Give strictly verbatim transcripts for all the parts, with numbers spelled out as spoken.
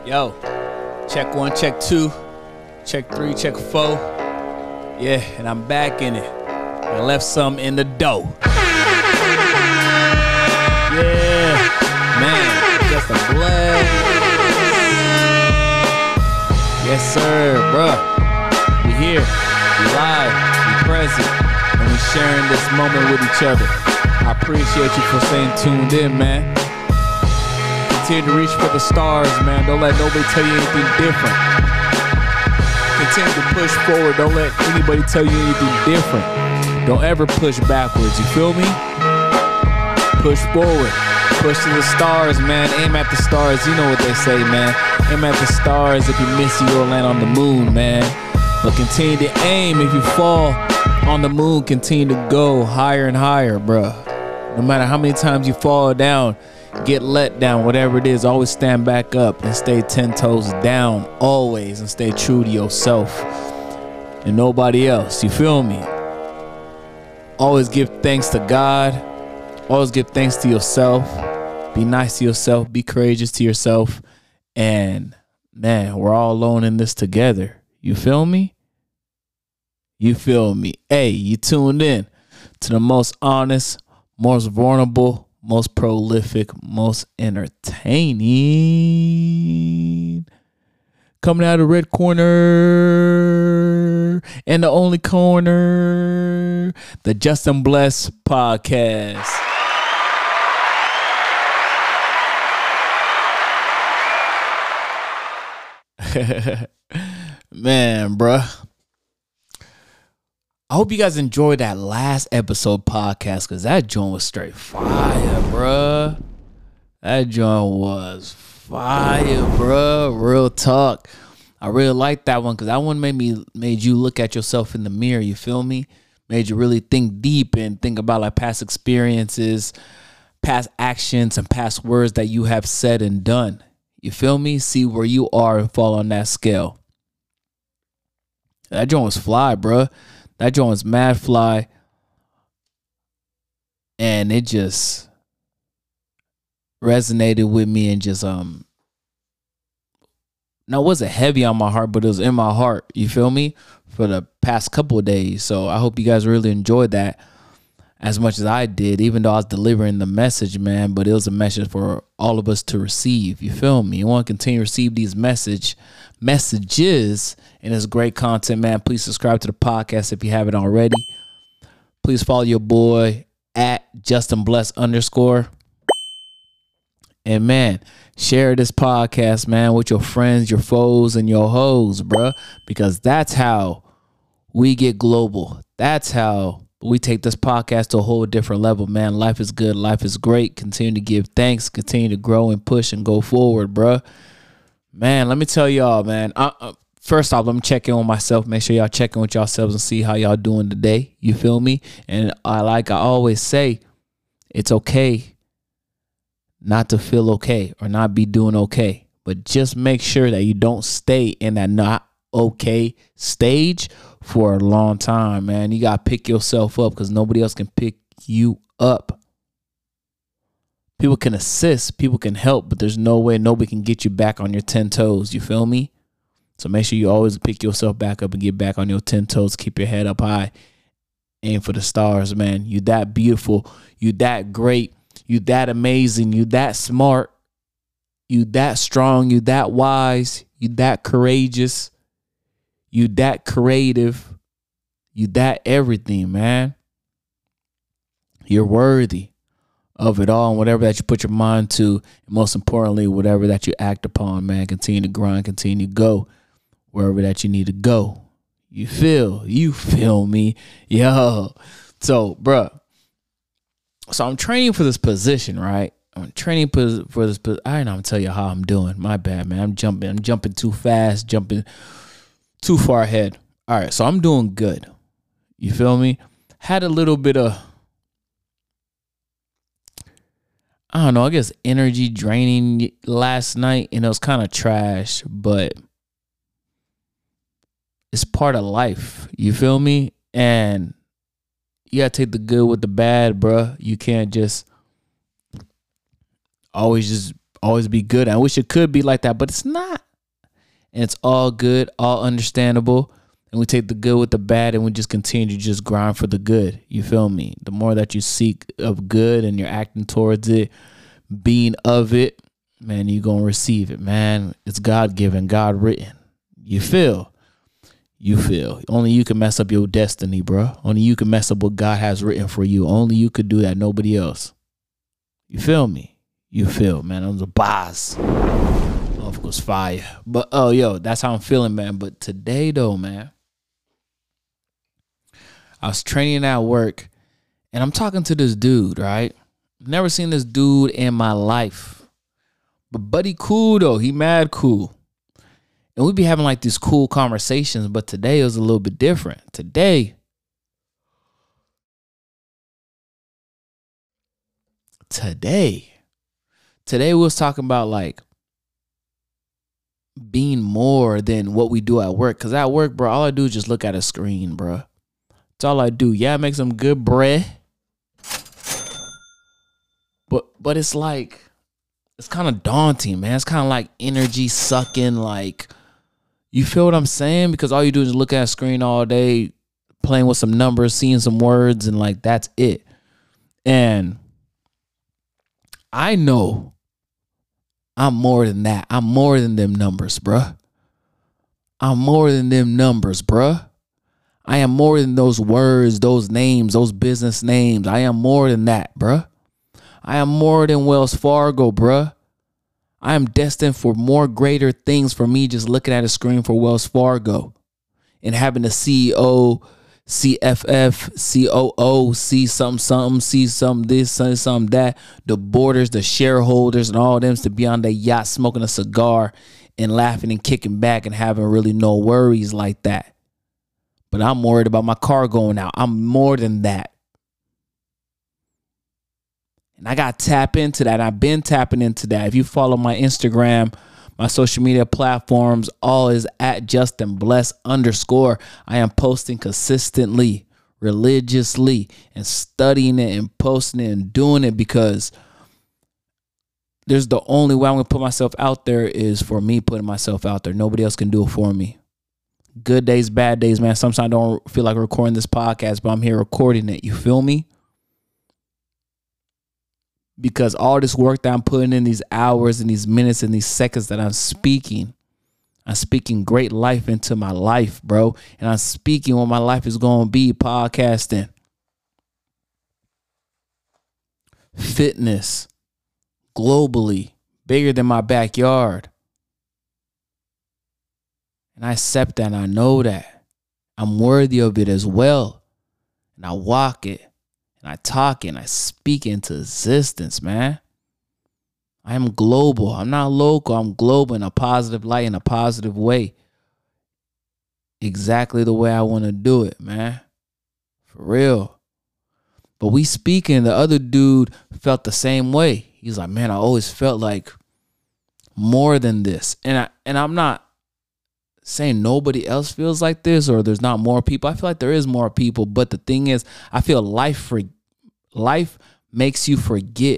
Yo, check one, check two, check three, check four. Yeah, and I'm back in it. I left some in the dough. Yeah, man, just a blast. Yes, sir, bruh. We here, we live, we present, and we sharing this moment with each other. I appreciate you for staying tuned in, man. Continue to reach for the stars, man. Don't let nobody tell you anything different. Continue to push forward. Don't let anybody tell you anything different. Don't ever push backwards. You feel me? Push forward. Push to the stars, man. Aim at the stars. You know what they say, man. Aim at the stars. If you miss, you'll land on the moon, man. But continue to aim. If you fall on the moon, continue to go higher and higher, bruh. No matter how many times you fall down, get let down, whatever it is, always stand back up and stay ten toes down always, and stay true to yourself and nobody else. You feel me? Always give thanks to God. Always give thanks to yourself. Be nice to yourself. Be courageous to yourself. And man, we're all alone in this together. You feel me? You feel me? Hey, you tuned in to the most honest, most vulnerable, most prolific, most entertaining, coming out of red corner and the only corner, the Justin Bless podcast. Man, bruh. I hope you guys enjoyed that last episode podcast, because that joint was straight fire, bruh. That joint was fire, bruh. Real talk. I really liked that one, because that one made me made you look at yourself in the mirror. You feel me? Made you really think deep and think about like past experiences, past actions, and past words that you have said and done. You feel me? See where you are and fall on that scale. That joint was fly, bruh. That joint was mad fly, and it just resonated with me and just um. Now, it wasn't heavy on my heart, but it was in my heart. You feel me? For the past couple of days, so I hope you guys really enjoyed that as much as I did. Even though I was delivering the message, man, but it was a message for all of us to receive. You feel me? You want to continue to receive these message messages. And it's great content, man. Please subscribe to the podcast if you haven't already. Please follow your boy at Justin Bless underscore. And man, share this podcast, man, with your friends, your foes, and your hoes, bruh. Because that's how we get global. That's how we take this podcast to a whole different level, man. Life is good. Life is great. Continue to give thanks. Continue to grow and push and go forward, bruh. Man, let me tell y'all, man. I, uh, First off, let me check in on myself. Make sure y'all check in with yourselves and see how y'all doing today. You feel me? And I like I always say, it's okay not to feel okay or not be doing okay. But just make sure that you don't stay in that not okay stage for a long time, man. You got to pick yourself up, because nobody else can pick you up. People can assist, people can help, but there's no way nobody can get you back on your ten toes. You feel me? So make sure you always pick yourself back up and get back on your ten toes. Keep your head up high. Aim for the stars, man. You that beautiful. You that great. You that amazing. You that smart. You that strong. You that wise. You that courageous. You that creative. You that everything, man. You're worthy of it all, and whatever that you put your mind to, and most importantly, whatever that you act upon, man. Continue to grind. Continue to go wherever that you need to go. You feel, you feel me, yo. So, bruh, so I'm training for this position, right? I'm training for, for this. I ain't gonna tell you how I'm doing. My bad, man. I'm jumping. I'm jumping too fast, jumping too far ahead. All right, so I'm doing good. You feel me? Had a little bit of, I don't know, I guess energy draining last night, and it was kind of trash, but it's part of life. You feel me? And you gotta take the good with the bad, bruh. You can't just always just always be good. I wish it could be like that, but it's not. And it's all good, all understandable. And we take the good with the bad and we just continue to just grind for the good. You feel me? The more that you seek of good and you're acting towards it, being of it, man, you're going to receive it, man. It's God-given, God-written. You feel? You feel. Only you can mess up your destiny, bro. Only you can mess up what God has written for you. Only you could do that, nobody else. You feel me? You feel, man. I'm the boss. Of course, fire. But, oh, yo, that's how I'm feeling, man. But today, though, man, I was training at work, and I'm talking to this dude, right? Never seen this dude in my life. But buddy cool, though. He mad cool. And we be having, like, these cool conversations, but today it was a little bit different. Today, today, today we was talking about, like, being more than what we do at work. Because at work, bro, all I do is just look at a screen, bro. That's all I do. Yeah, I make some good bread. But but it's like, it's kind of daunting, man. It's kind of like energy sucking. Like, you feel what I'm saying? Because all you do is look at a screen all day, playing with some numbers, seeing some words, and like, that's it. And I know I'm more than that. I'm more than them numbers, bruh. I'm more than them numbers, bruh. I am more than those words, those names, those business names. I am more than that, bruh. I am more than Wells Fargo, bruh. I am destined for more greater things for me just looking at a screen for Wells Fargo and having a C E O, C F F, C O O, see something, something, see something, this, something, something, that. The boarders, the shareholders, and all of them to be on their yacht smoking a cigar and laughing and kicking back and having really no worries like that. But I'm worried about my car going out. I'm more than that. And I got to tap into that. I've been tapping into that. If you follow my Instagram, my social media platforms, all is at Justin Bless underscore. I am posting consistently, religiously, and studying it and posting it and doing it because there's the only way I'm going to put myself out there is for me putting myself out there. Nobody else can do it for me. Good days, bad days, man. Sometimes I don't feel like recording this podcast, but I'm here recording it. You feel me? Because all this work that I'm putting in, these hours and these minutes and these seconds that I'm speaking, I'm speaking great life into my life, bro. And I'm speaking what my life is going to be, podcasting, fitness, globally, bigger than my backyard. And I accept that and I know that. I'm worthy of it as well. And I walk it. And I talk it and I speak into existence, man. I am global. I'm not local. I'm global in a positive light, in a positive way. Exactly the way I want to do it, man. For real. But we speaking, the other dude felt the same way. He's like, man, I always felt like more than this. And I and I'm not saying nobody else feels like this or there's not more people. I feel like there is more people. But the thing is, I feel life for life makes you forget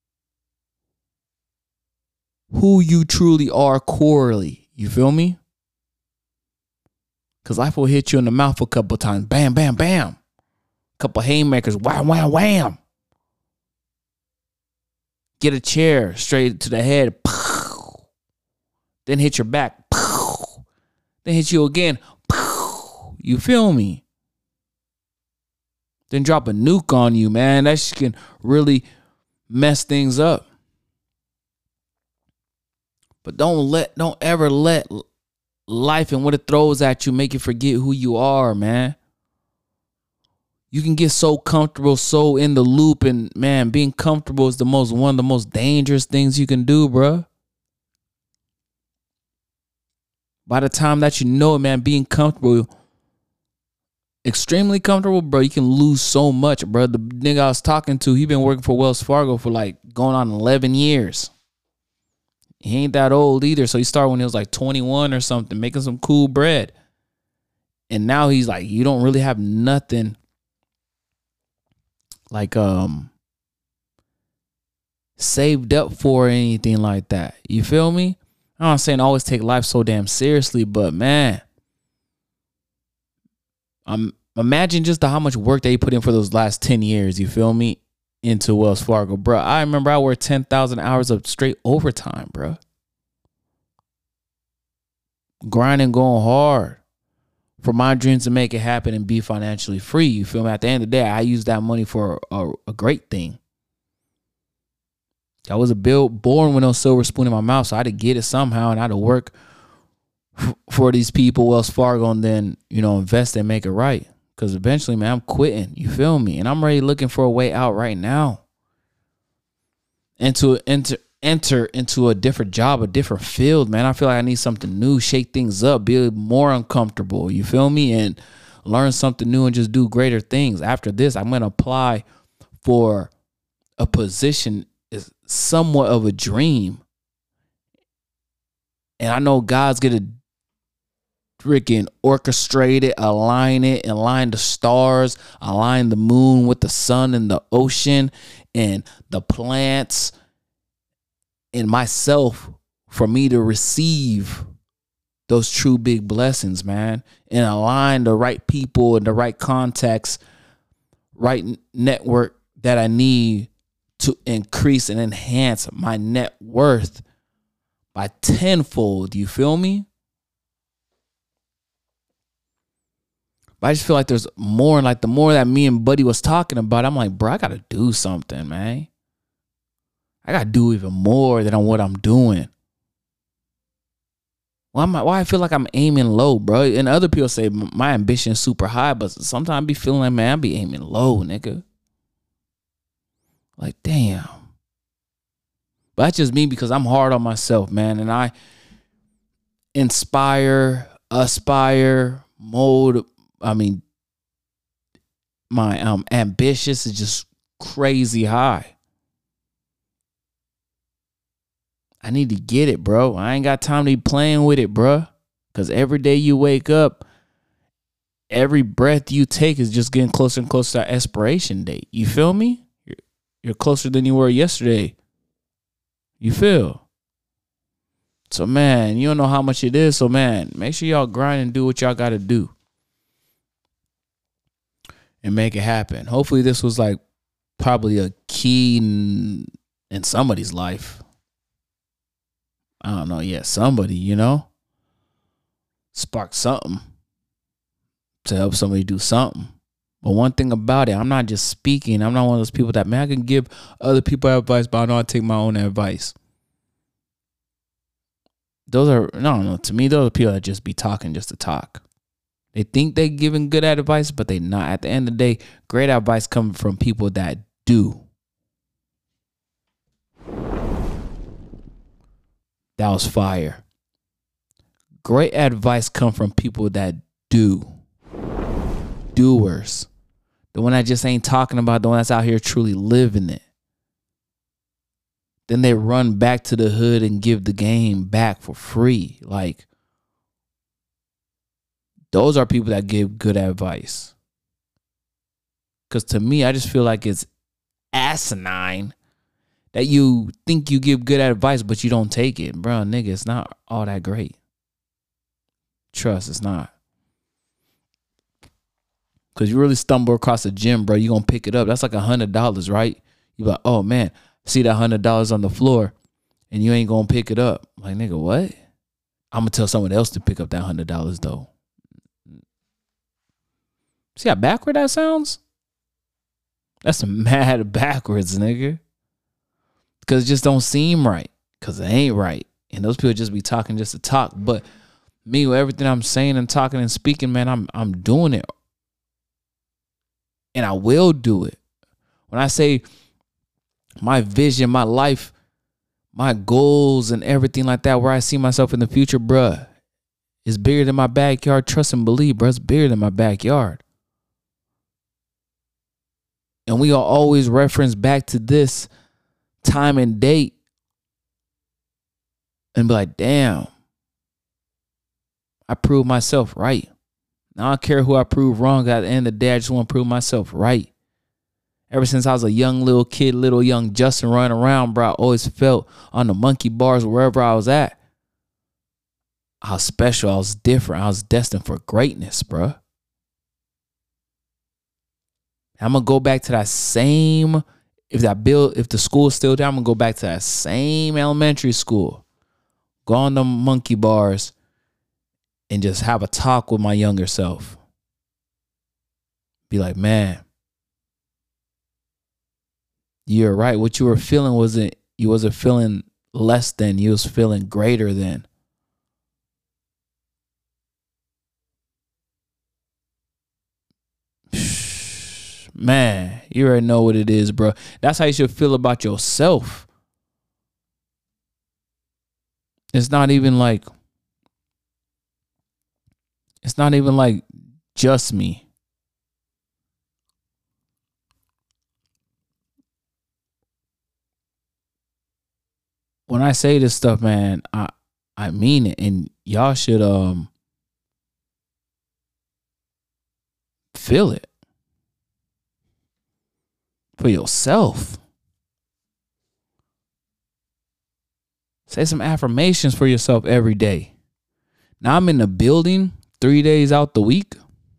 who you truly are corely. You feel me? Because life will hit you in the mouth a couple times. Bam, bam, bam. Couple haymakers. Wham, wham, wham. Get a chair straight to the head. Then hit your back. Then hit you again. You feel me? Then drop a nuke on you, man. That shit can really mess things up. But don't let, don't ever let life and what it throws at you make you forget who you are, man. You can get so comfortable, so in the loop, and man, being comfortable is the most one of the most dangerous things you can do, bro. By the time that you know it, man, being comfortable, extremely comfortable, bro, you can lose so much, bro. The nigga I was talking to, he been working for Wells Fargo for like going on eleven years. He ain't that old either. So he started when he was like twenty-one or something, making some cool bread. And now he's like, you don't really have nothing like um saved up for or anything like that. You feel me? I'm not saying always take life so damn seriously, but man, I'm imagine just the, how much work they put in for those last ten years. You feel me? Into Wells Fargo, bro. I remember I worked ten thousand hours of straight overtime, bro. Grinding, going hard for my dreams to make it happen and be financially free. You feel me? At the end of the day, I used that money for a, a great thing. I was a build born with no silver spoon in my mouth, so I had to get it somehow, and I had to work f- for these people, Wells Fargo, and then, you know, invest and make it right. Because eventually, man, I'm quitting. You feel me? And I'm ready looking for a way out right now. And to enter, enter into a different job, a different field, man. I feel like I need something new, shake things up, be more uncomfortable. You feel me? And learn something new and just do greater things. After this, I'm going to apply for a position is somewhat of a dream. And I know God's going to freaking orchestrate it, align it, align the stars, align the moon with the sun and the ocean and the plants and myself for me to receive those true big blessings, man, and align the right people and the right contacts, right network that I need to increase and enhance my net worth by tenfold. You feel me? But I just feel like there's more, like the more that me and Buddy was talking about, I'm like, bro, I got to do something, man. I got to do even more than what I'm doing. Why, am I, why I feel like I'm aiming low, bro? And other people say my ambition is super high, but sometimes I be feeling like, man, I be aiming low, nigga. Like, damn. But that's just me because I'm hard on myself, man. And I inspire, aspire, mold. I mean, my um ambitious is just crazy high. I need to get it, bro. I ain't got time to be playing with it, bro. Because every day you wake up, every breath you take is just getting closer and closer to that expiration date. You feel me? You're, you're closer than you were yesterday. You feel? So, man, you don't know how much it is. So, man, make sure y'all grind and do what y'all got to do. And make it happen. Hopefully this was like probably a key in, in somebody's life. I don't know. Yeah, somebody, you know, spark something to help somebody do something. But one thing about it, I'm not just speaking. I'm not one of those people that, man, I can give other people advice, but I know I take my own advice. Those are, I don't know, to me, those are people that just be talking just to talk. They think they giving good advice, but they not. At the end of the day, great advice comes from people that do. That was fire. Great advice come from people that do. Doers. The one that just ain't talking about, the one that's out here truly living it. Then they run back to the hood and give the game back for free. Like, those are people that give good advice. Because to me, I just feel like it's asinine that you think you give good advice, but you don't take it. Bro, nigga, it's not all that great. Trust, it's not. Because you really stumble across a gym, bro, you going to pick it up. That's like one hundred dollars, right? You like, oh, man, see that one hundred dollars on the floor, and you ain't going to pick it up. Like, nigga, what? I'm going to tell someone else to pick up that one hundred dollars, though. See how backward that sounds? That's mad backwards, nigga. Because it just don't seem right. Because it ain't right. And those people just be talking just to talk. But me, with everything I'm saying and talking and speaking, man, I'm I'm doing it. And I will do it. When I say my vision, my life, my goals and everything like that, where I see myself in the future, bruh, is bigger than my backyard. Trust and believe, bruh, it's bigger than my backyard. And we are always reference back to this time and date and be like, damn, I proved myself right. Now I don't care who I prove wrong. At the end of the day, I just want to prove myself right. Ever since I was a young little kid, little young Justin running around, bro, I always felt on the monkey bars wherever I was at, I was special. I was different. I was destined for greatness, bro. I'm going to go back to that same, if that bill, if the school's still there, I'm going to go back to that same elementary school. Go on the monkey bars and just have a talk with my younger self. Be like, man, you're right. What you were feeling wasn't, you wasn't feeling less than, you was feeling greater than. Man, you already know what it is, bro. That's how you should feel about yourself. It's not even like, it's not even like just me. When I say this stuff, man, I I mean it, and y'all should um feel it for yourself. Say some affirmations for yourself every day. Now I'm in the building three days out the week.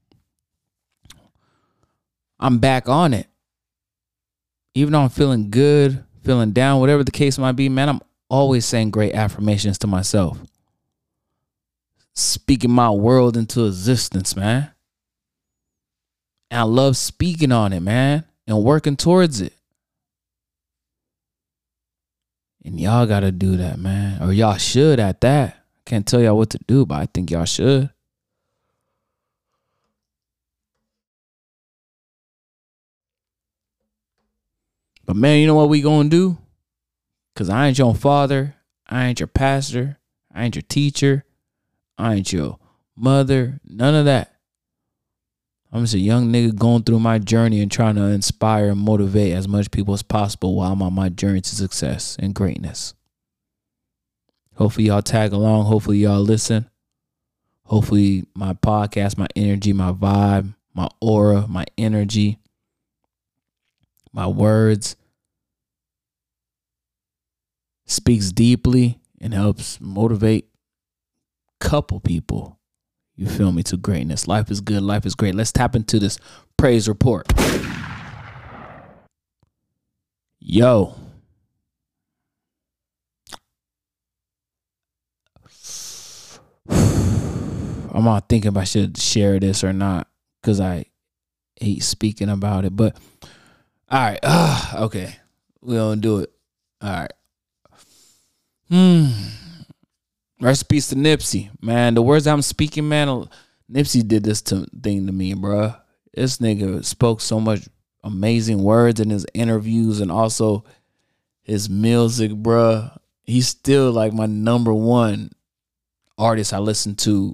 I'm back on it. Even though I'm feeling good, feeling down, whatever the case might be, man, I'm always saying great affirmations to myself. Speaking my world into existence, man. And I love speaking on it, man, and working towards it. And y'all got to do that, man. Or y'all should at that. I can't tell y'all what to do, but I think y'all should. But man, you know what we gonna do? Because I ain't your father. I ain't your pastor. I ain't your teacher. I ain't your mother. None of that. I'm just a young nigga going through my journey and trying to inspire and motivate as much people as possible while I'm on my journey to success and greatness. Hopefully y'all tag along. Hopefully y'all listen. Hopefully my podcast, my energy, my vibe, my aura, my energy, my words speaks deeply and helps motivate a couple people. You feel me? To greatness. Life is good. Life is great. Let's tap into this praise report. Yo. I'm not thinking if I should share this or not because I hate speaking about it. But all right. Uh, okay. We don't do it. All right. Hmm. Rest in peace to Nipsey, man. The words I'm speaking, man, Nipsey did this to, thing to me, bro. This nigga spoke so much amazing words in his interviews and also his music, bro. He's still like my number one artist I listen to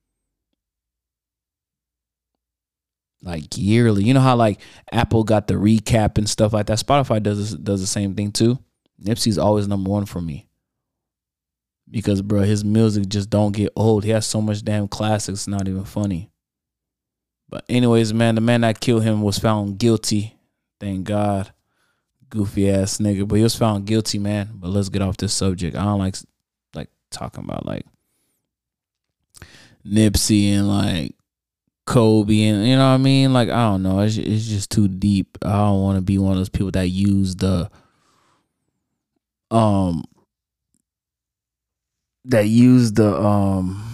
like yearly. You know how like Apple got the recap and stuff like that? Spotify does does the same thing too. Nipsey's always number one for me. Because, bro, his music just don't get old. He has so much damn classics, it's not even funny. But anyways, man, the man that killed him was found guilty. Thank God. Goofy ass nigga. But he was found guilty, man. But let's get off this subject. I don't like like talking about like Nipsey and like Kobe and, you know what I mean? Like, I don't know. It's, it's just too deep. I don't want to be one of those people that use the um that use the um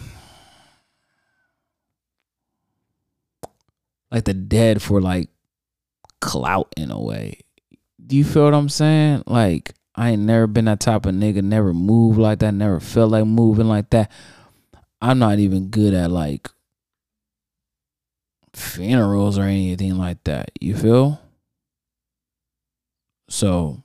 like the dead for like clout in a way. Do you feel what I'm saying? Like, I ain't never been that type of nigga, never moved like that, never felt like moving like that. I'm not even good at like funerals or anything like that. You feel? So,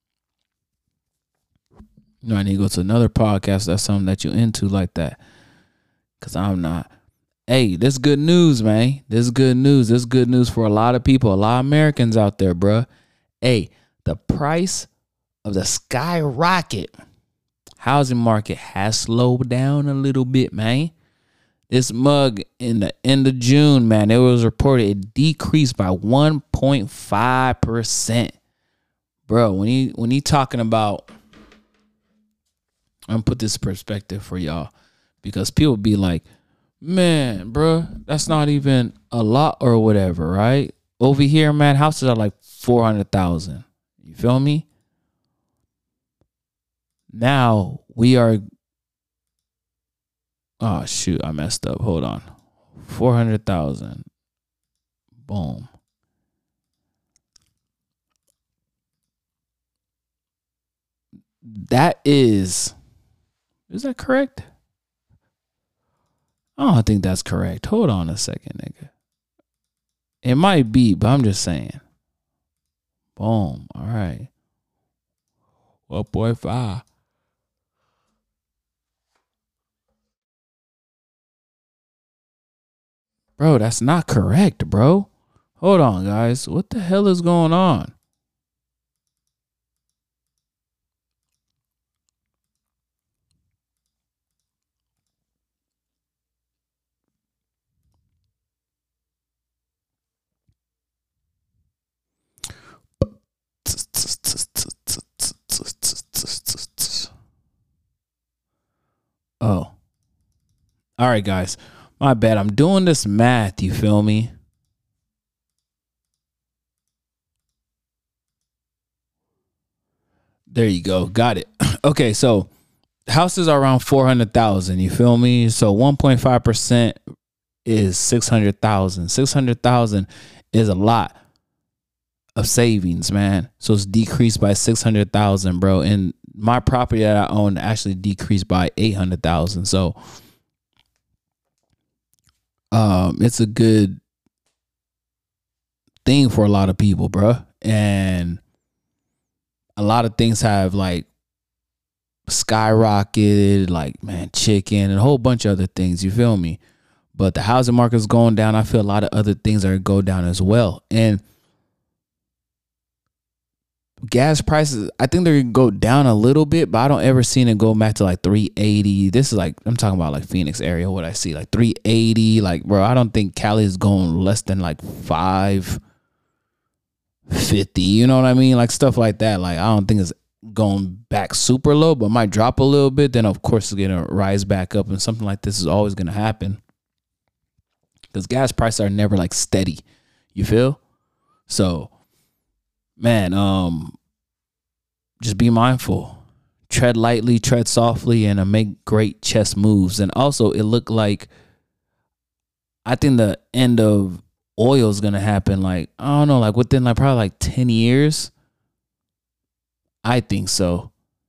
you know, I need to go to another podcast that's something that you into like that. Cause I'm not. Hey, this is good news, man. This is good news. This is good news for a lot of people, a lot of Americans out there, bruh. Hey, the price of the skyrocket housing market has slowed down a little bit, man. This mug in the end of June, man, it was reported it decreased by one point five percent. Bro, when he when he talking about, I'm gonna put this perspective for y'all, because people be like, man, bro, that's not even a lot or whatever, right? Over here, man, houses are like four hundred thousand. You feel me? Now we are, oh shoot, I messed up. Hold on. four hundred thousand. Boom. That is, is that correct? I don't think that's correct. Hold on a second, nigga. It might be, but I'm just saying. Boom. All right. one point five. Bro, that's not correct, bro. Hold on, guys. What the hell is going on? Oh. All right, guys. My bad. I'm doing this math. You feel me? There you go. Got it. Okay, so houses are around four hundred thousand. You feel me? So one point five percent is six hundred thousand. six hundred thousand is a lot of savings, man. So it's decreased by six hundred thousand, bro. And my property that I own actually decreased by eight hundred thousand. So um, it's a good thing for a lot of people, bro. And a lot of things have like skyrocketed, like, man, chicken and a whole bunch of other things. You feel me? But the housing market is going down. I feel a lot of other things are going to go down as well. And gas prices, I think they're going to go down a little bit, but I don't ever seen it go back to like three eighty. This is like, I'm talking about like Phoenix area, what I see, like three eighty. Like, bro, I don't think Cali is going less than like five fifty. You know what I mean? Like stuff like that. Like, I don't think it's going back super low, but might drop a little bit. Then, of course, it's going to rise back up, and something like this is always going to happen because gas prices are never like steady. You feel? So, man, um, just be mindful, tread lightly, tread softly, and uh, make great chess moves. And also, it looked like, I think the end of oil is gonna happen. Like, I don't know, like within like probably like ten years. I think so.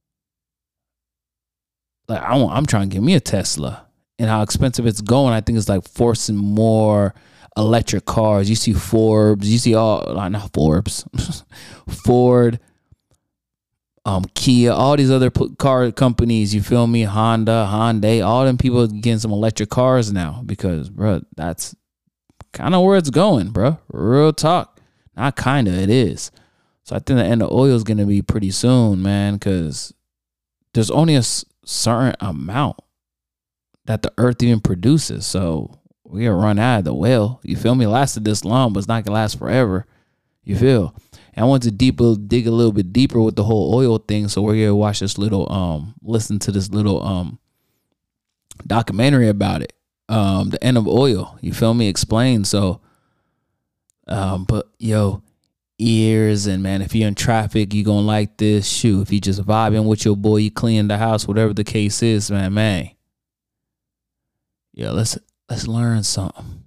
Like, I want, I'm trying to get me a Tesla, and how expensive it's going. I think it's like forcing more electric cars. You see Forbes, you see all, not Forbes, Ford, um, Kia, all these other car companies. You feel me? Honda, Hyundai, all them people getting some electric cars now because, bro, that's kind of where it's going, bro. Real talk. Not kind of, it is. So I think the end of oil is going to be pretty soon, man, because there's only a certain amount that the earth even produces. So we're going to run out of the well. You feel me? It lasted this long, but it's not going to last forever. You feel? And I want to deeper, dig a little bit deeper with the whole oil thing. So we're going to watch this little, um, listen to this little um documentary about it. Um, the end of oil. You feel me? Explain. So, um, but yo, ears, and man, if you're in traffic, you gonna like this. Shoot, if you just vibing with your boy, you clean the house, whatever the case is, man, man. Yeah, let's let's learn something.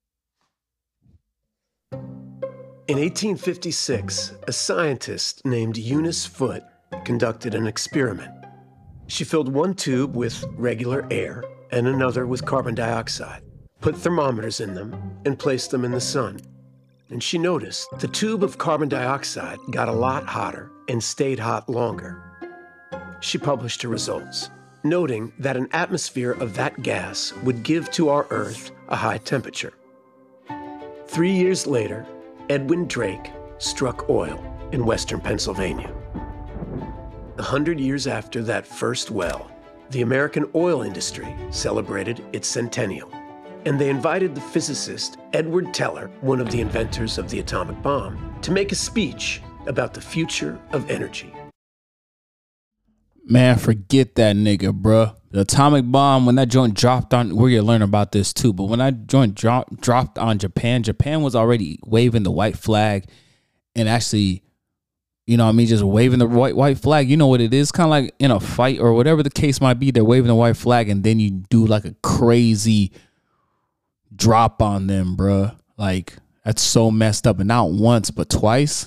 In eighteen fifty-six, a scientist named Eunice Foote conducted an experiment. She filled one tube with regular air and another with carbon dioxide, put thermometers in them, and placed them in the sun. And she noticed the tube of carbon dioxide got a lot hotter and stayed hot longer. She published her results, noting that an atmosphere of that gas would give to our Earth a high temperature. Three years later, Edwin Drake struck oil in western Pennsylvania. A hundred years after that first well, the American oil industry celebrated its centennial. and they invited the physicist Edward Teller, one of the inventors of the atomic bomb, to make a speech about the future of energy. Man, forget that nigga, bruh. The atomic bomb, when that joint dropped on, we're gonna learn about this too, but when that joint drop, dropped on Japan, Japan was already waving the white flag and actually, you know what I mean, just waving the white white flag. You know what it is? Kind of like in a fight or whatever the case might be, they're waving the white flag and then you do like a crazy drop on them, bruh. Like, that's so messed up. And not once, but twice.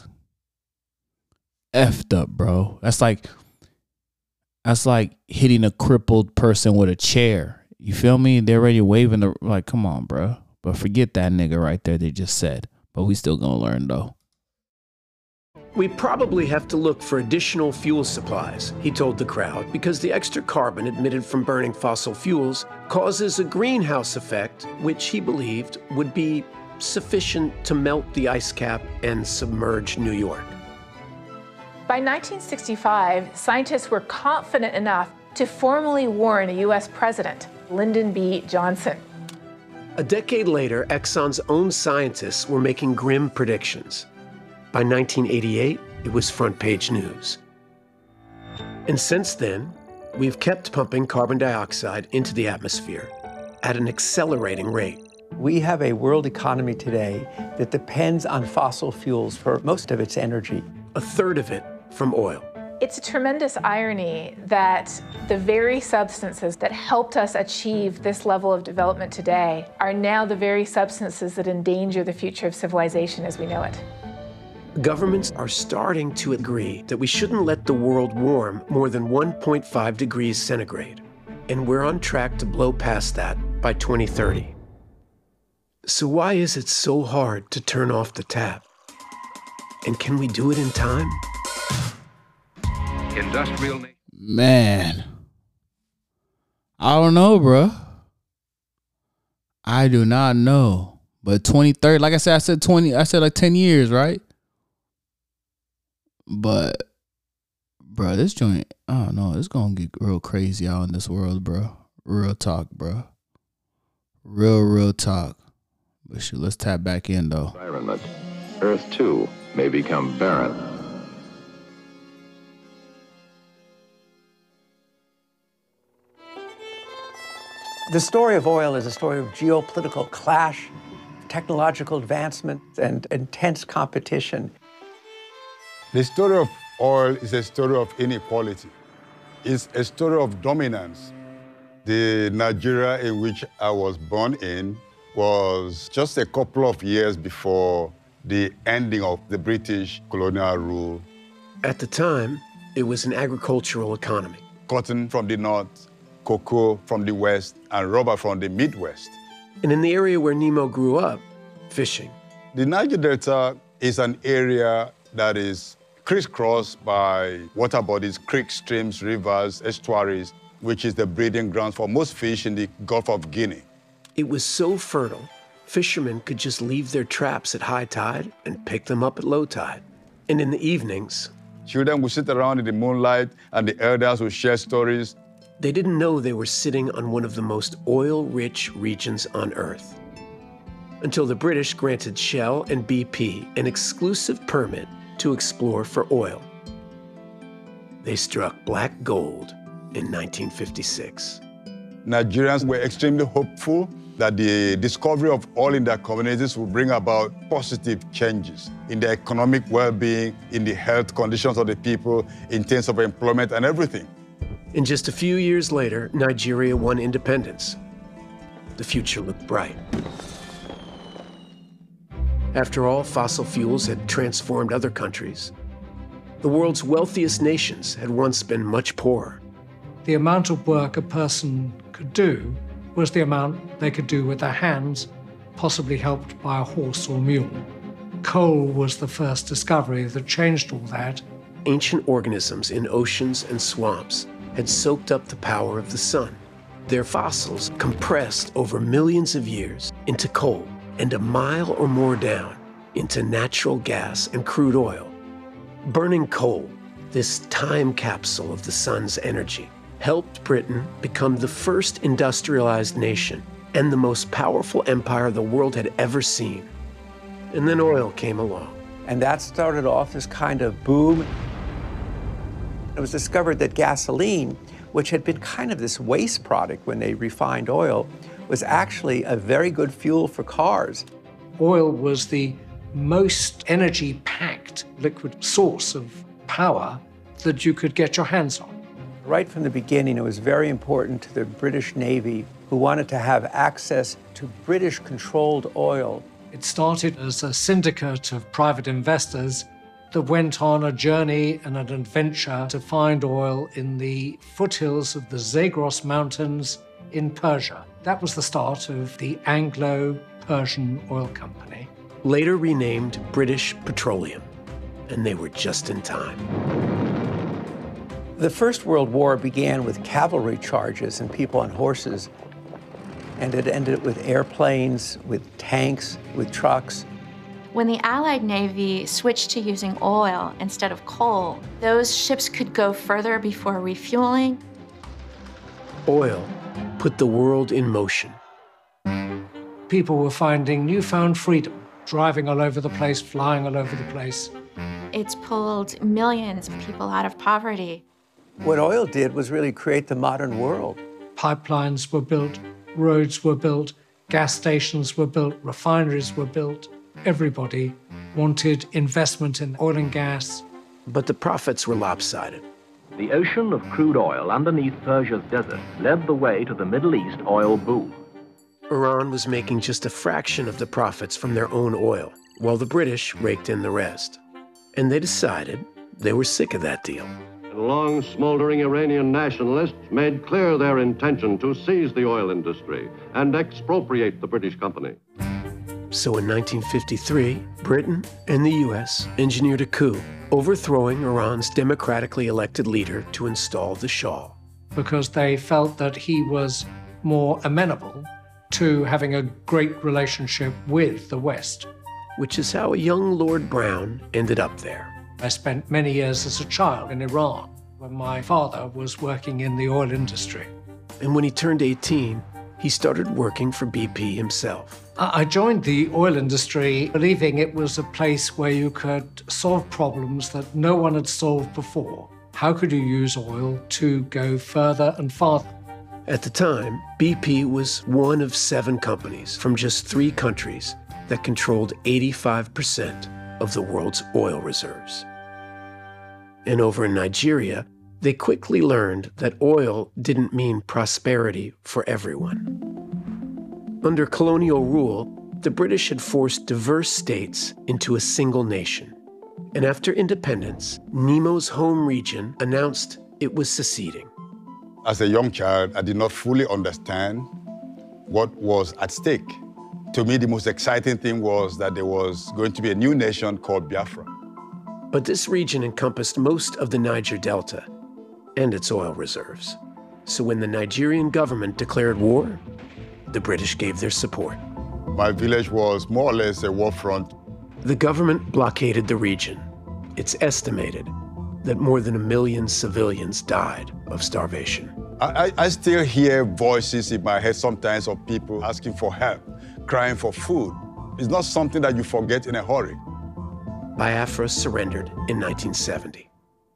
Effed up, bro. That's like, that's like hitting a crippled person with a chair. You feel me? They're already waving the, like, come on, bro. But forget that nigga right there they just said. But we still gonna learn, though. We probably have to look for additional fuel supplies, he told the crowd, because the extra carbon emitted from burning fossil fuels causes a greenhouse effect, which he believed would be sufficient to melt the ice cap and submerge New York. By nineteen sixty-five, scientists were confident enough to formally warn a U S president, Lyndon B. Johnson. A decade later, Exxon's own scientists were making grim predictions. By nineteen eighty-eight, it was front page news. And since then, we've kept pumping carbon dioxide into the atmosphere at an accelerating rate. We have a world economy today that depends on fossil fuels for most of its energy. A third of it from oil. It's a tremendous irony that the very substances that helped us achieve this level of development today are now the very substances that endanger the future of civilization as we know it. Governments are starting to agree that we shouldn't let the world warm more than one point five degrees centigrade, and we're on track to blow past that by twenty thirty. So why is it so hard to turn off the tap? And can we do it in time? Industrial Man, I don't know, bro. I do not know. But twenty thirty, like I said, I said twenty, I said like ten years, right? But, bro, this joint, I don't know, it's gonna get real crazy out in this world, bro. Real talk, bro. Real, real talk. But shoot, let's tap back in, though. Environment. Earth, too, may become barren. The story of oil is a story of geopolitical clash, technological advancement, and intense competition. The story of oil is a story of inequality. It's a story of dominance. The Nigeria in which I was born in was just a couple of years before the ending of the British colonial rule. At the time, it was an agricultural economy. Cotton from the north, cocoa from the west, and rubber from the Midwest. And in the area where Nemo grew up, fishing. The Niger Delta is an area that is crisscrossed by water bodies, creeks, streams, rivers, estuaries, which is the breeding ground for most fish in the Gulf of Guinea. It was so fertile, fishermen could just leave their traps at high tide and pick them up at low tide. And in the evenings, children would sit around in the moonlight and the elders would share stories. They didn't know they were sitting on one of the most oil-rich regions on Earth. Until the British granted Shell and B P an exclusive permit to explore for oil. They struck black gold in nineteen fifty-six. Nigerians were extremely hopeful that the discovery of oil in their communities would bring about positive changes in their economic well-being, in the health conditions of the people, in terms of employment and everything. And just a few years later, Nigeria won independence. The future looked bright. After all, fossil fuels had transformed other countries. The world's wealthiest nations had once been much poorer. The amount of work a person could do was the amount they could do with their hands, possibly helped by a horse or mule. Coal was the first discovery that changed all that. Ancient organisms in oceans and swamps had soaked up the power of the sun. Their fossils compressed over millions of years into coal, and a mile or more down into natural gas and crude oil. Burning coal, this time capsule of the sun's energy, helped Britain become the first industrialized nation and the most powerful empire the world had ever seen. And then oil came along. And that started off this kind of boom. It was discovered that gasoline, which had been kind of this waste product when they refined oil, was actually a very good fuel for cars. Oil was the most energy-packed liquid source of power that you could get your hands on. Right from the beginning, it was very important to the British Navy, who wanted to have access to British-controlled oil. It started as a syndicate of private investors that went on a journey and an adventure to find oil in the foothills of the Zagros Mountains in Persia. That was the start of the Anglo-Persian Oil Company. Later renamed British Petroleum, and they were just in time. The First World War began with cavalry charges and people on horses, and it ended with airplanes, with tanks, with trucks. When the Allied Navy switched to using oil instead of coal, those ships could go further before refueling. Oil put the world in motion. People were finding newfound freedom, driving all over the place, flying all over the place. It's pulled millions of people out of poverty. What oil did was really create the modern world. Pipelines were built, roads were built, gas stations were built, refineries were built. Everybody wanted investment in oil and gas. But the profits were lopsided. The ocean of crude oil underneath Persia's desert led the way to the Middle East oil boom. Iran was making just a fraction of the profits from their own oil, while the British raked in the rest. And they decided they were sick of that deal. Long smoldering Iranian nationalists made clear their intention to seize the oil industry and expropriate the British company. So in nineteen fifty-three, Britain and the U S engineered a coup, overthrowing Iran's democratically elected leader to install the Shah. Because they felt that he was more amenable to having a great relationship with the West. Which is how a young Lord Brown ended up there. I spent many years as a child in Iran when my father was working in the oil industry. And when he turned eighteen, he started working for B P himself. I joined the oil industry believing it was a place where you could solve problems that no one had solved before. How could you use oil to go further and farther? At the time, B P was one of seven companies from just three countries that controlled eighty-five percent of the world's oil reserves. And over in Nigeria, they quickly learned that oil didn't mean prosperity for everyone. Under colonial rule, the British had forced diverse states into a single nation. And after independence, Nemo's home region announced it was seceding. As a young child, I did not fully understand what was at stake. To me, the most exciting thing was that there was going to be a new nation called Biafra. But this region encompassed most of the Niger Delta and its oil reserves. So when the Nigerian government declared war, the British gave their support. My village was more or less a war front. The government blockaded the region. It's estimated that more than a million civilians died of starvation. I, I still hear voices in my head sometimes of people asking for help, crying for food. It's not something that you forget in a hurry. Biafra surrendered in nineteen seventy.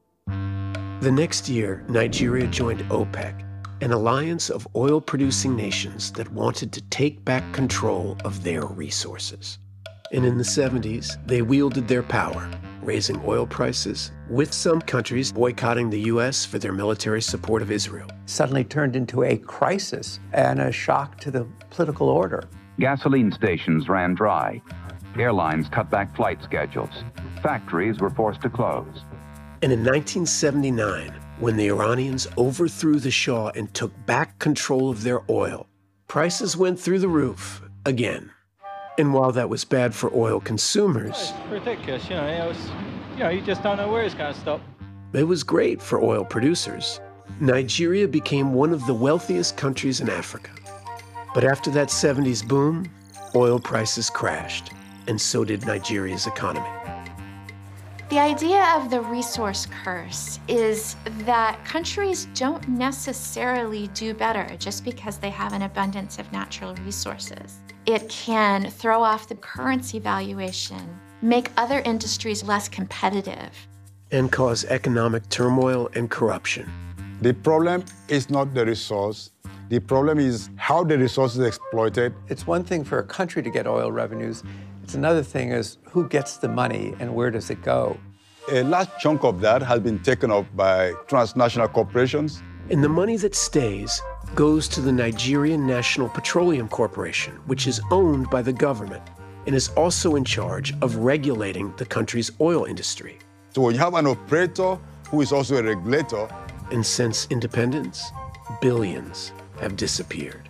The next year, Nigeria joined OPEC, an alliance of oil-producing nations that wanted to take back control of their resources. And in the seventies, they wielded their power, raising oil prices, with some countries boycotting the U S for their military support of Israel. Suddenly turned into a crisis and a shock to the political order. Gasoline stations ran dry. Airlines cut back flight schedules. Factories were forced to close. And in nineteen seventy-nine, when the Iranians overthrew the Shah and took back control of their oil, prices went through the roof again. And while that was bad for oil consumers, it's ridiculous, you know, it was, you know, you just don't know where it's going to stop. It was great for oil producers. Nigeria became one of the wealthiest countries in Africa. But after that seventies boom, oil prices crashed, and so did Nigeria's economy. The idea of the resource curse is that countries don't necessarily do better just because they have an abundance of natural resources. It can throw off the currency valuation, make other industries less competitive, and cause economic turmoil and corruption. The problem is not the resource. The problem is how the resource is exploited. It's one thing for a country to get oil revenues. It's another thing is who gets the money and where does it go? A large chunk of that has been taken up by transnational corporations. And the money that stays goes to the Nigerian National Petroleum Corporation, which is owned by the government and is also in charge of regulating the country's oil industry. So when you have an operator who is also a regulator. And since independence, billions have disappeared.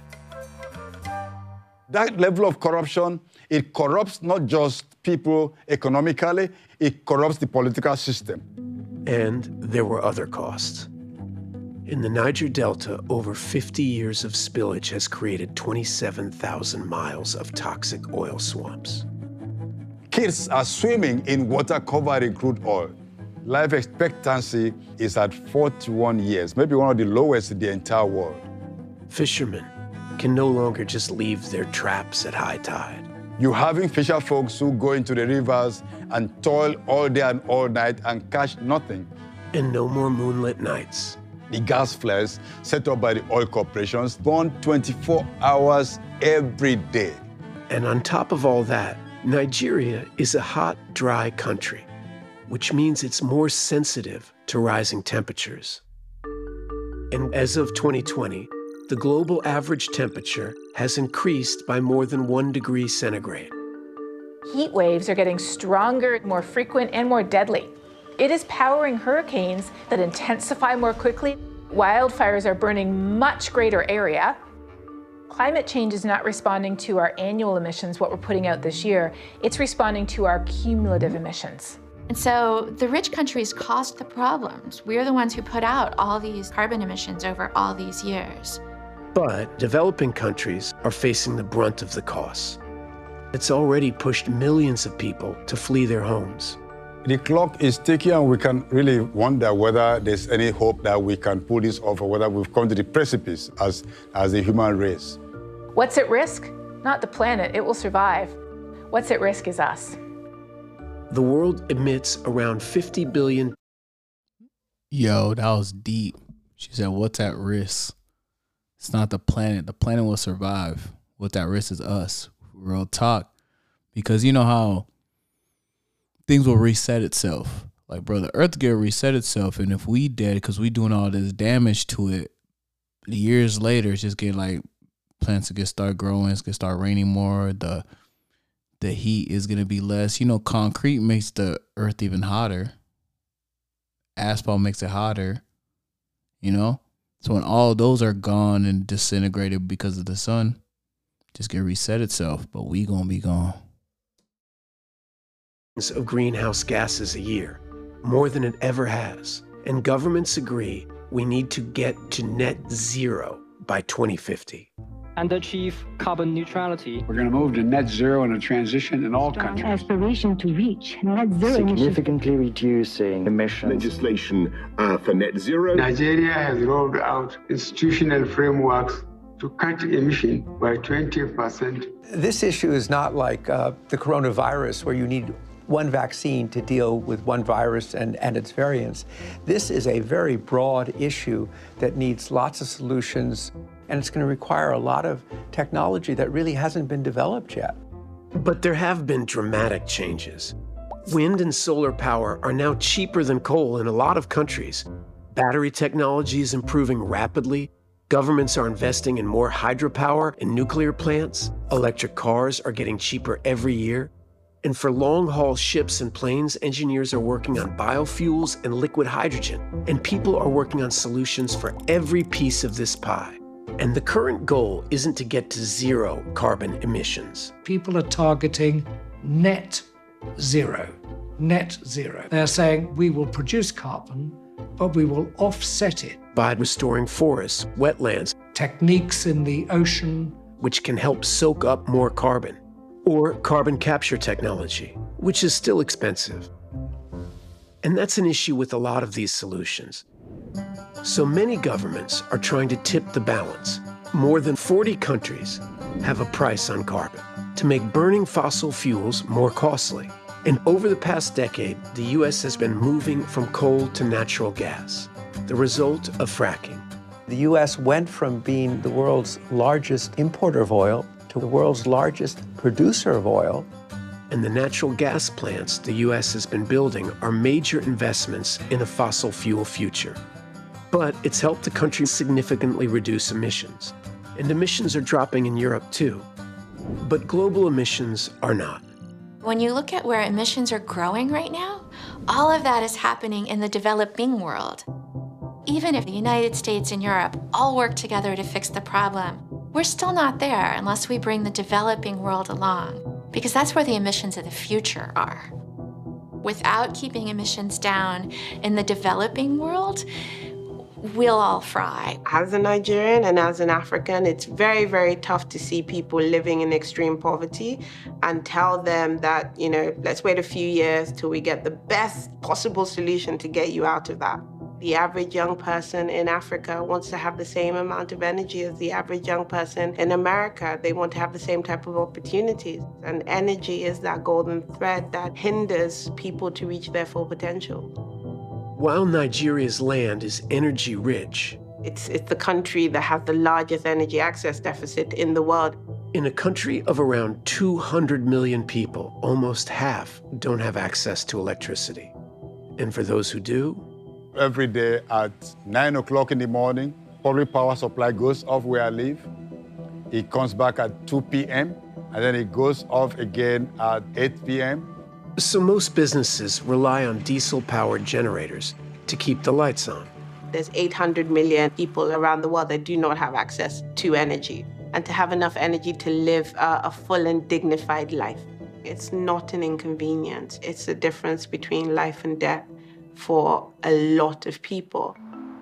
That level of corruption, it corrupts not just people economically, it corrupts the political system. And there were other costs. In the Niger Delta, over fifty years of spillage has created twenty-seven thousand miles of toxic oil swamps. Kids are swimming in water covered in crude oil. Life expectancy is at forty-one years, maybe one of the lowest in the entire world. Fishermen can no longer just leave their traps at high tide. You're having fisher folks who go into the rivers and toil all day and all night and catch nothing. And no more moonlit nights. The gas flares set up by the oil corporations burn twenty-four hours every day. And on top of all that, Nigeria is a hot, dry country, which means it's more sensitive to rising temperatures. And as of twenty twenty, the global average temperature has increased by more than one degree centigrade. Heat waves are getting stronger, more frequent, and more deadly. It is powering hurricanes that intensify more quickly. Wildfires are burning much greater area. Climate change is not responding to our annual emissions, what we're putting out this year. It's responding to our cumulative emissions. And so the rich countries caused the problems. We're the ones who put out all these carbon emissions over all these years. But developing countries are facing the brunt of the costs. It's already pushed millions of people to flee their homes. The clock is ticking, and we can really wonder whether there's any hope that we can pull this off, or whether we've come to the precipice as, as a human race. What's at risk? Not the planet, it will survive. What's at risk is us. The world emits around fifty billion. Yo, that was deep. She said, what's at risk? It's not the planet. The planet will survive. What's at risk is us. Real talk. Because you know how things will reset itself. Like, bro, the earth get reset itself. And if we dead because we doing all this damage to it, years later, it's just getting like plants are gonna start growing. It's gonna start raining more. The the heat is gonna be less. You know, concrete makes the earth even hotter. Asphalt makes it hotter. You know? So when all those are gone and disintegrated because of the sun, just get reset itself. But we gonna be gone. Of greenhouse gases a year, more than it ever has. And governments agree we need to get to net zero by twenty fifty. And achieve carbon neutrality. We're going to move to net zero in a transition in all countries. Aspiration to reach net zero significantly reducing emissions. Legislation uh, for net zero. Nigeria has rolled out institutional frameworks to cut emission by twenty percent. This issue is not like uh, the coronavirus, where you need one vaccine to deal with one virus and, and its variants. This is a very broad issue that needs lots of solutions, and it's going to require a lot of technology that really hasn't been developed yet. But there have been dramatic changes. Wind and solar power are now cheaper than coal in a lot of countries. Battery technology is improving rapidly. Governments are investing in more hydropower and nuclear plants. Electric cars are getting cheaper every year. And for long-haul ships and planes, engineers are working on biofuels and liquid hydrogen. And people are working on solutions for every piece of this pie. And the current goal isn't to get to zero carbon emissions. People are targeting net zero. Net zero. They're saying we will produce carbon, but we will offset it by restoring forests, wetlands, techniques in the ocean, which can help soak up more carbon, or carbon capture technology, which is still expensive. And that's an issue with a lot of these solutions. So many governments are trying to tip the balance. More than forty countries have a price on carbon to make burning fossil fuels more costly. And over the past decade, the U S has been moving from coal to natural gas, the result of fracking. The U S went from being the world's largest importer of oil to the world's largest producer of oil. And the natural gas plants the U S has been building are major investments in a fossil fuel future. But it's helped the country significantly reduce emissions. And emissions are dropping in Europe too. But global emissions are not. When you look at where emissions are growing right now, all of that is happening in the developing world. Even if the United States and Europe all work together to fix the problem, we're still not there unless we bring the developing world along, because that's where the emissions of the future are. Without keeping emissions down in the developing world, we'll all fry. As a Nigerian and as an African, it's very, very tough to see people living in extreme poverty and tell them that, you know, let's wait a few years till we get the best possible solution to get you out of that. The average young person in Africa wants to have the same amount of energy as the average young person in America. They want to have the same type of opportunities. And energy is that golden thread that hinders people to reach their full potential. While Nigeria's land is energy rich, it's, it's the country that has the largest energy access deficit in the world. In a country of around two hundred million people, almost half don't have access to electricity. And for those who do, every day at nine o'clock in the morning, public power supply goes off where I live. It comes back at two p m and then it goes off again at eight p m So most businesses rely on diesel-powered generators to keep the lights on. There's eight hundred million people around the world that do not have access to energy and to have enough energy to live a, a full and dignified life. It's not an inconvenience. It's the difference between life and death for a lot of people.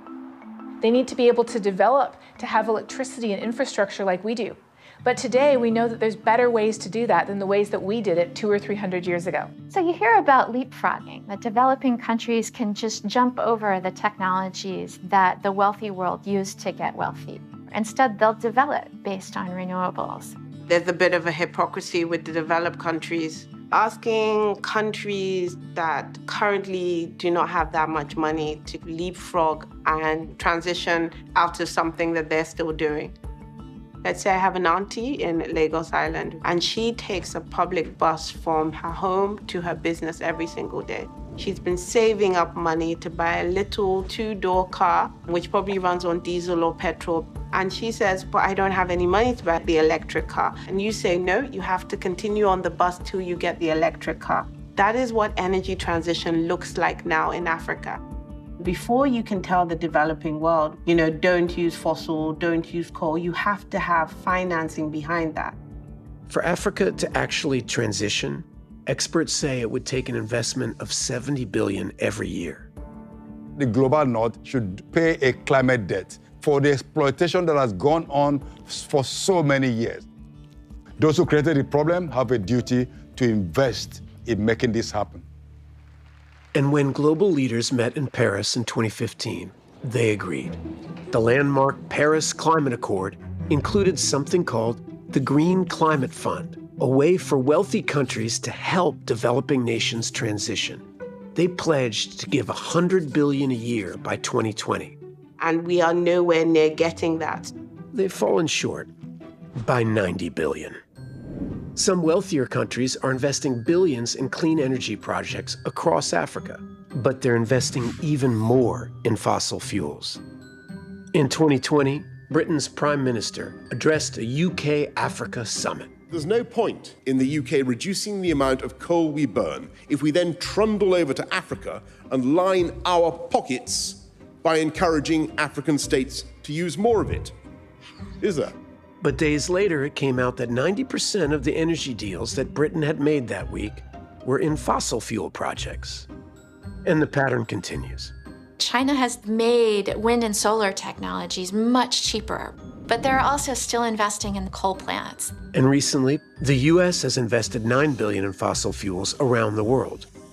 They need to be able to develop, to have electricity and infrastructure like we do. But today, we know that there's better ways to do that than the ways that we did it two or three hundred years ago. So you hear about leapfrogging, that developing countries can just jump over the technologies that the wealthy world used to get wealthy. Instead, they'll develop based on renewables. There's a bit of a hypocrisy with the developed countries. Asking countries that currently do not have that much money to leapfrog and transition out of something that they're still doing. Let's say I have an auntie in Lagos Island, and she takes a public bus from her home to her business every single day. She's been saving up money to buy a little two-door car, which probably runs on diesel or petrol. And she says, but I don't have any money to buy the electric car. And you say, no, you have to continue on the bus till you get the electric car. That is what energy transition looks like now in Africa. Before you can tell the developing world, you know, don't use fossil, don't use coal, you have to have financing behind that. For Africa to actually transition, experts say it would take an investment of seventy billion dollars every year. The global north should pay a climate debt for the exploitation that has gone on for so many years. Those who created the problem have a duty to invest in making this happen. And when global leaders met in Paris in twenty fifteen, they agreed. The landmark Paris Climate Accord included something called the Green Climate Fund, a way for wealthy countries to help developing nations transition. They pledged to give one hundred billion dollars a year by twenty twenty. And we are nowhere near getting that. They've fallen short by ninety billion dollars. Some wealthier countries are investing billions in clean energy projects across Africa, but they're investing even more in fossil fuels. In twenty twenty, Britain's Prime Minister addressed a U K-Africa summit. There's no point in the U K reducing the amount of coal we burn if we then trundle over to Africa and line our pockets by encouraging African states to use more of it. Is there? But days later, it came out that ninety percent of the energy deals that Britain had made that week were in fossil fuel projects. And the pattern continues. China has made wind and solar technologies much cheaper, but they're also still investing in coal plants. And recently, the U S has invested nine billion dollars in fossil fuels around the world.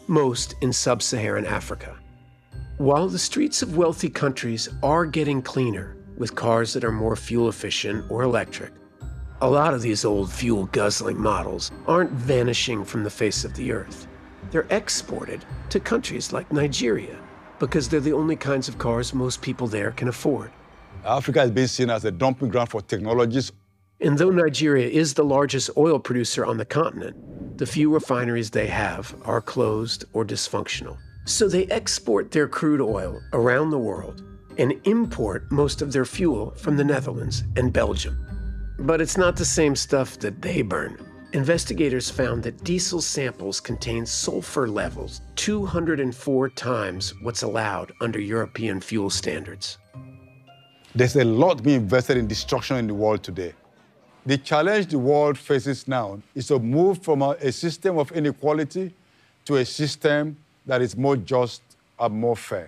most in sub-Saharan Africa. While the streets of wealthy countries are getting cleaner with cars that are more fuel efficient or electric, a lot of these old fuel-guzzling models aren't vanishing from the face of the earth. They're exported to countries like Nigeria because they're the only kinds of cars most people there can afford. Africa is being seen as a dumping ground for technologies. And though Nigeria is the largest oil producer on the continent, the few refineries they have are closed or dysfunctional. So they export their crude oil around the world and import most of their fuel from the Netherlands and Belgium. But it's not the same stuff that they burn. Investigators found that diesel samples contain sulfur levels two hundred four times what's allowed under European fuel standards. There's a lot being invested in destruction in the world today. The challenge the world faces now is to move from a, a system of inequality to a system that is more just and more fair.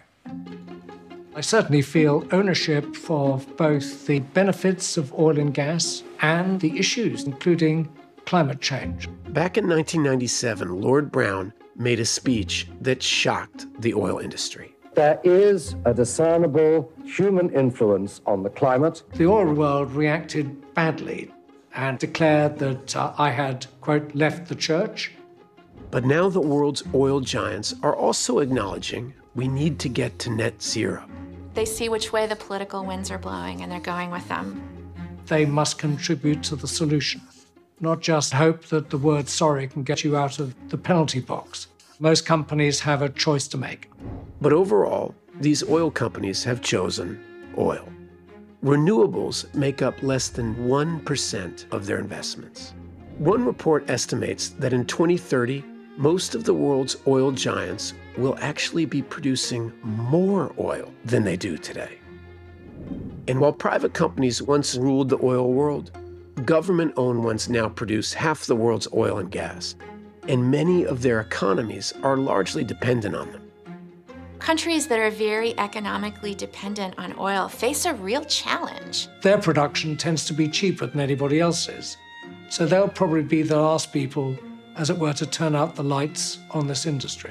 I certainly feel ownership for both the benefits of oil and gas and the issues, including climate change. Back in nineteen ninety-seven, Lord Browne made a speech that shocked the oil industry. There is a discernible human influence on the climate. The oil world reacted badly and declared that uh, I had, quote, left the church. But now the world's oil giants are also acknowledging we need to get to net zero. They see which way the political winds are blowing and they're going with them. They must contribute to the solution, not just hope that the word sorry can get you out of the penalty box. Most companies have a choice to make. But overall, these oil companies have chosen oil. Renewables make up less than one percent of their investments. One report estimates that in twenty thirty, most of the world's oil giants will actually be producing more oil than they do today. And while private companies once ruled the oil world, government-owned ones now produce half the world's oil and gas, and many of their economies are largely dependent on them. Countries that are very economically dependent on oil face a real challenge. Their production tends to be cheaper than anybody else's, so they'll probably be the last people, as it were, to turn out the lights on this industry.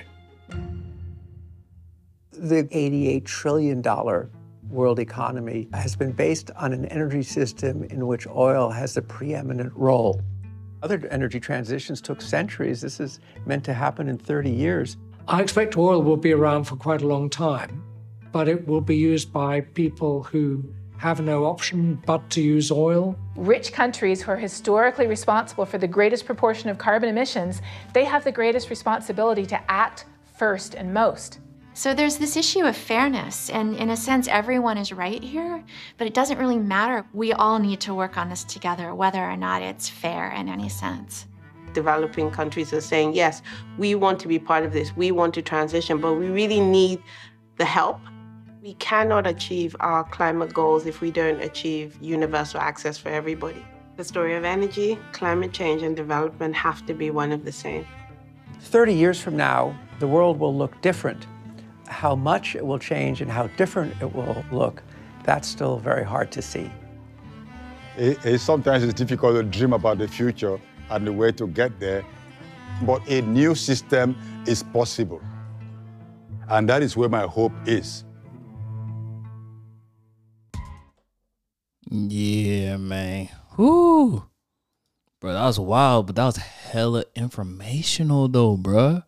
The eighty-eight trillion dollars world economy has been based on an energy system in which oil has a preeminent role. Other energy transitions took centuries. This is meant to happen in thirty years. I expect oil will be around for quite a long time, but it will be used by people who have no option but to use oil. Rich countries who are historically responsible for the greatest proportion of carbon emissions, they have the greatest responsibility to act first and most. So there's this issue of fairness, and in a sense, everyone is right here, but it doesn't really matter. We all need to work on this together, whether or not it's fair in any sense. Developing countries are saying, yes, we want to be part of this, we want to transition, but we really need the help. We cannot achieve our climate goals if we don't achieve universal access for everybody. The story of energy, climate change, and development have to be one of the same. thirty years from now, the world will look different. How much it will change and how different it will look, that's still very hard to see. It, it, sometimes it's difficult to dream about the future and the way to get there, but a new system is possible. And that is where my hope is. Yeah, man. Whoo. Bro, that was wild, but that was hella informational though, bro.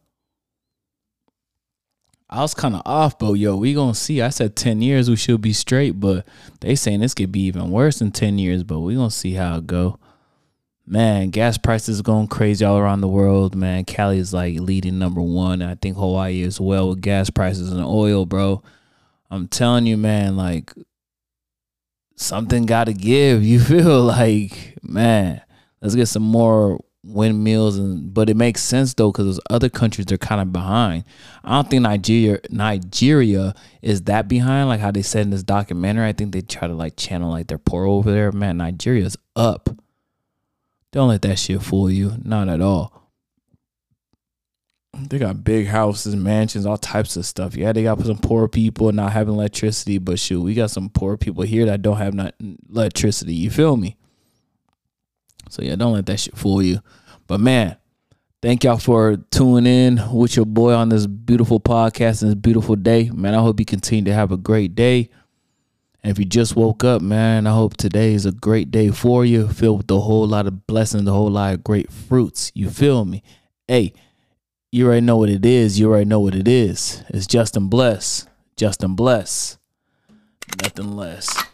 I was kind of off, but yo, we gonna see. I said ten years we should be straight, but they saying this could be even worse than ten years, but we gonna see how it go. Man, gas prices going crazy all around the world, man. Cali is like leading number one. I think Hawaii as well with gas prices and oil, bro. I'm telling you, man, like something gotta give. You feel like, man, let's get some more windmills, and but it makes sense though because those other countries they're kind of behind. I don't think Nigeria Nigeria is that behind like how they said in this documentary. I think they try to like channel like they're poor over there. Man, Nigeria's up. Don't let that shit fool you. Not at all. They got big houses, mansions, all types of stuff. Yeah, they got some poor people not having electricity, but shoot, we got some poor people here that don't have not electricity. You feel me? So yeah, don't let that shit fool you. But man, Thank y'all for tuning in with your boy on this beautiful podcast and this beautiful day. Man, I hope you continue to have a great day. And if you just woke up, man, I hope today is a great day for you, filled with a whole lot of blessings, a whole lot of great fruits. You feel me? Hey, you already know what it is. You already know what it is. It's Justin Bless. Justin Bless. Nothing less.